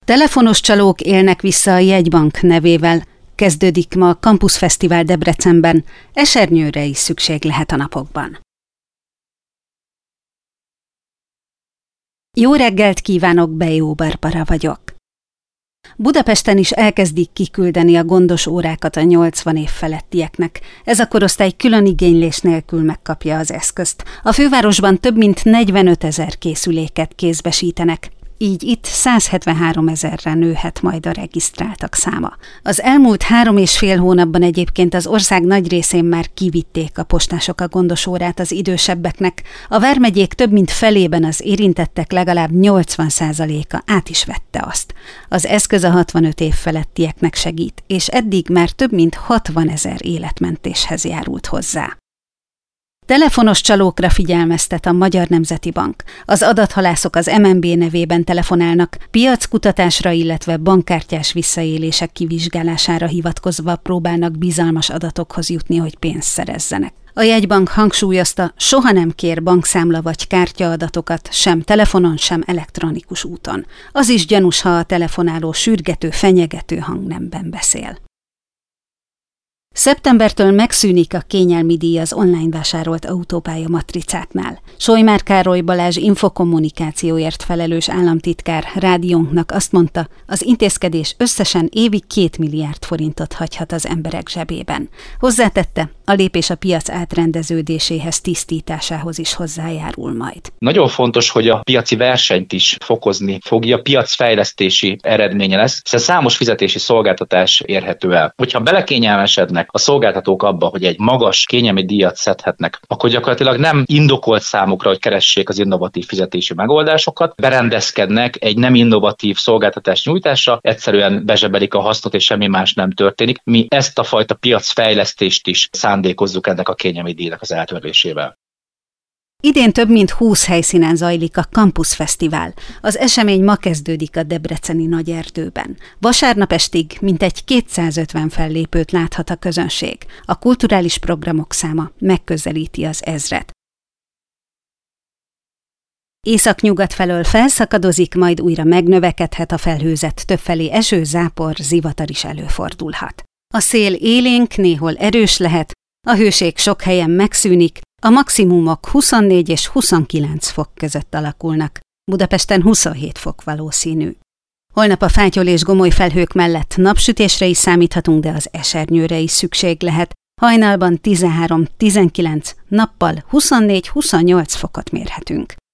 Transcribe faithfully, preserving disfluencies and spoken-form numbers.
Telefonos csalók élnek vissza a Jegybank nevével. Kezdődik ma a Campus Fesztivál Debrecenben. Esernyőre is szükség lehet a napokban. Jó reggelt kívánok, Bejó Barbara vagyok. Budapesten is elkezdik kiküldeni a gondos órákat a nyolcvan év felettieknek. Ez a korosztály külön igénylés nélkül megkapja az eszközt. A fővárosban több mint negyvenötezer készüléket kézbesítenek. Így itt százhetvenhárom ezerre nőhet majd a regisztráltak száma. Az elmúlt három és fél hónapban egyébként az ország nagy részén már kivitték a postások a gondos órát az idősebbeknek. A vármegyék több mint felében az érintettek legalább nyolcvan százaléka át is vette azt. Az eszköz a hatvanöt év felettieknek segít, és eddig már több mint hatvanezer életmentéshez járult hozzá. Telefonos csalókra figyelmeztet a Magyar Nemzeti Bank. Az adathalászok az em en bé nevében telefonálnak, piackutatásra, illetve bankkártyás visszaélések kivizsgálására hivatkozva próbálnak bizalmas adatokhoz jutni, hogy pénzt szerezzenek. A Jegybank hangsúlyozta, soha nem kér bankszámla vagy kártyaadatokat, sem telefonon, sem elektronikus úton. Az is gyanús, ha a telefonáló sürgető, fenyegető hangnemben beszél. Szeptembertől megszűnik a kényelmi díj az online vásárolt autópálya matricáknál. Solymár Károly Balázs infokommunikációért felelős államtitkár rádiónknak azt mondta, az intézkedés összesen évi két milliárd forintot hagyhat az emberek zsebében. Hozzátette, a lépés a piac átrendeződéséhez, tisztításához is hozzájárul majd. Nagyon fontos, hogy a piaci versenyt is fokozni fogja, piacfejlesztési eredménye lesz, hiszen számos fizetési szolgáltatás érhető el. Hogyha belekényelmesednek a szolgáltatók abba, hogy egy magas kényelmi díjat szedhetnek, akkor gyakorlatilag nem indokolt számukra, hogy keressék az innovatív fizetési megoldásokat, berendezkednek egy nem innovatív szolgáltatás nyújtásra, egyszerűen bezsebelik a hasznot, és semmi más nem történik. Mi ezt a fajta piacfejlesztést is szándékozzuk ennek a kényelmi díjnak az eltörlésével. Idén több mint húsz helyszínen zajlik a Campus Fesztivál. Az esemény ma kezdődik a debreceni Nagyerdőben. Vasárnap estig mintegy kétszázötven fellépőt láthat a közönség. A kulturális programok száma megközelíti az ezret. Északnyugat felől felszakadozik, majd újra megnövekedhet a felhőzet, többfelé eső, zápor, zivatar is előfordulhat. A szél élénk, néhol erős lehet, a hőség sok helyen megszűnik, a maximumok huszonnégy és huszonkilenc fok között alakulnak, Budapesten huszonhét fok valószínű. Holnap a fátyol és gomoly felhők mellett napsütésre is számíthatunk, de az esernyőre is szükség lehet. Hajnalban tizenhárom-tizenkilenc, nappal huszonnégy-huszonnyolc fokot mérhetünk.